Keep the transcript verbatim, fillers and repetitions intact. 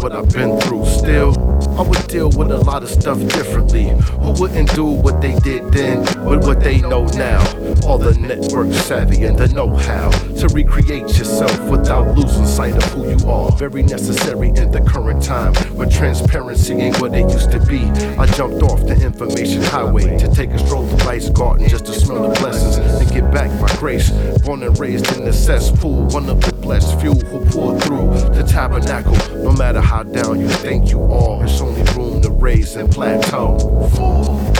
what I've been through. Still, I would deal with a lot of stuff differently. Who wouldn't do what they did then with what they know now? All the network savvy and the know-how to recreate yourself without losing sight of who you are. Very necessary in the current time where transparency ain't what it used to be. I jumped off the information highway to take a stroll to Rice Garden just to smell the blessings and get back my grace. Born and raised in the cesspool, one of the blessed few who pulled through the tabernacle. No matter how down you think you are, it's only room to raise and plateau.